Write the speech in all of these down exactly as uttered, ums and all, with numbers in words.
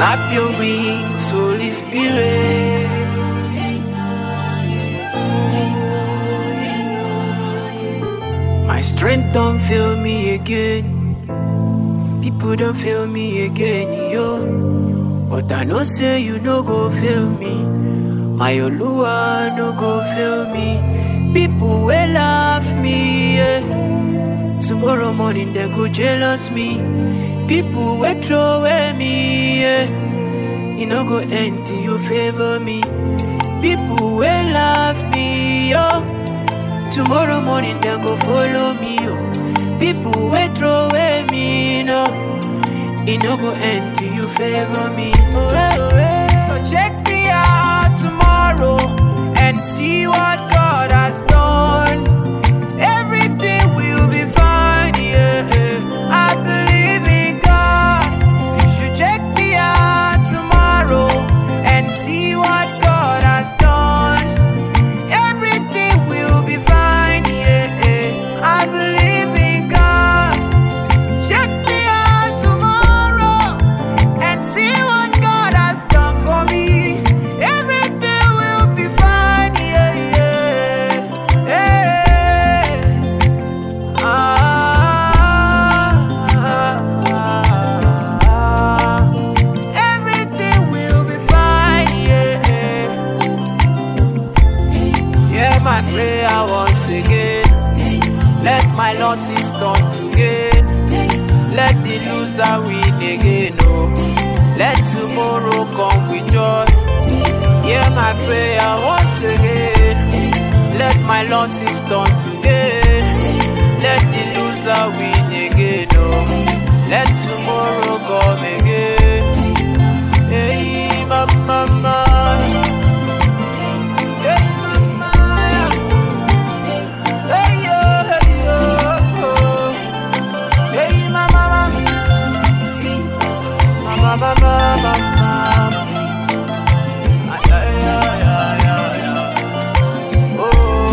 Clap your wings, Holy Spirit. My strength don't fail me again. People don't fail me again, yo. But I know say you no go fail me. My Oluwa no go fail me. People will laugh me, yeah. Tomorrow morning they go jealous me. People will throw away me, yeah. You no go end till you favor me. People will laugh me, yo. Tomorrow morning they go follow me, yo. People will throw away me, no. It no go end till you favor me. Oh, oh, oh. So check me out tomorrow and see what God has done. Everything will be fine, yeah. I believe in God. You should check me out tomorrow and see what God has done. Everything will be fine, yeah. I believe in God. Check me out tomorrow and see what God has done for me. Everything will be fine, yeah, yeah. Hey. Ah, everything will be fine, yeah. Yeah, my prayer once again. Let my losses turn to gain. Let the loser win again, oh. Let tomorrow come with joy. Yeah, my prayer once again. Let my losses turn to gain. Let the loser win again, oh. Let tomorrow come again. Hey, mama, mama. Hey, mama. Hey, yo, hey, yo. Hey, mama, mama. Mama, mama, mama. Ay, ay, ay, ay, ay, ay. Oh,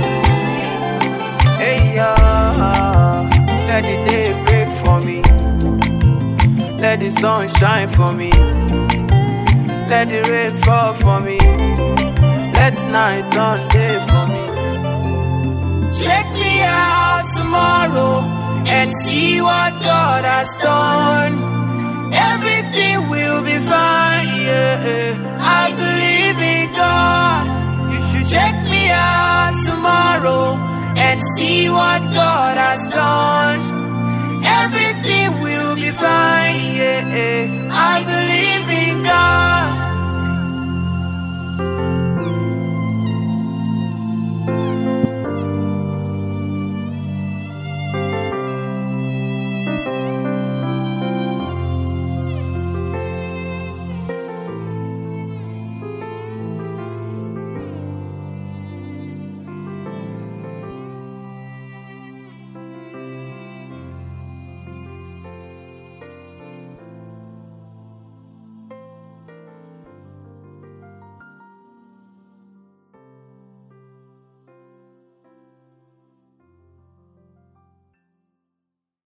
hey, yeah. Let the day break for me. Let the sun shine for me. Let the rain fall for me. Let night turn day for me. Check me out tomorrow and see what God has done. Everything will be fine, yeah. I believe in God. You should check me out tomorrow and see what God has done.